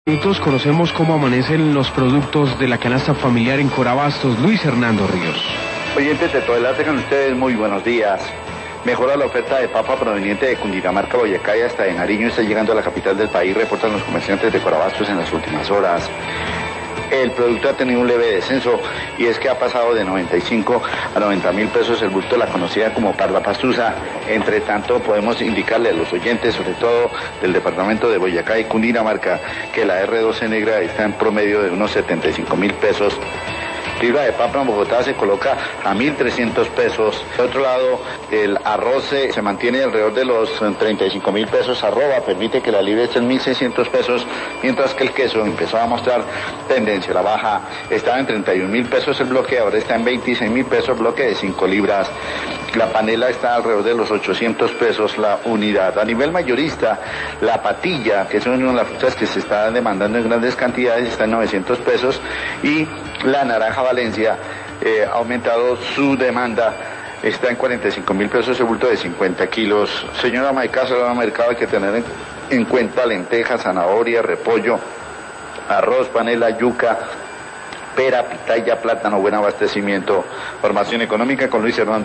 Nosotros conocemos cómo amanecen los productos de la canasta familiar en Corabastos. Luis Hernando Ríos. Oyentes de todo el arte con ustedes, muy buenos días. Mejora la oferta de papa proveniente de Cundinamarca, Boyacá y hasta de Nariño está llegando a la capital del país, reportan los comerciantes de Corabastos en las últimas horas. El producto ha tenido un leve descenso y es que ha pasado de 95 a 90 mil pesos el bulto de la conocida como parla pastusa. Entre tanto, podemos indicarle a los oyentes, sobre todo del departamento de Boyacá y Cundinamarca, que la R12 negra está en promedio de unos 75 mil pesos. Libra de papa en Bogotá se coloca a 1.300 pesos. De otro lado, el arroz se mantiene alrededor de los 35 mil pesos. Arroba permite que la libra esté en 1.600 pesos, mientras que el queso empezó a mostrar tendencia a la baja. Estaba en 31 mil pesos el bloque, ahora está en 26 mil pesos, bloque de 5 libras. La panela está alrededor de los 800 pesos la unidad. A nivel mayorista, la patilla, que es una de las frutas que se está demandando en grandes cantidades, está en 900 pesos, y la naranja Valencia ha aumentado su demanda, está en 45 mil pesos el bulto de 50 kilos. Señora ama de casa, en el mercado hay que tener en cuenta lentejas, zanahoria, repollo, arroz, panela, yuca, pera, pitaya, plátano, buen abastecimiento. Formación económica con Luis Hernando.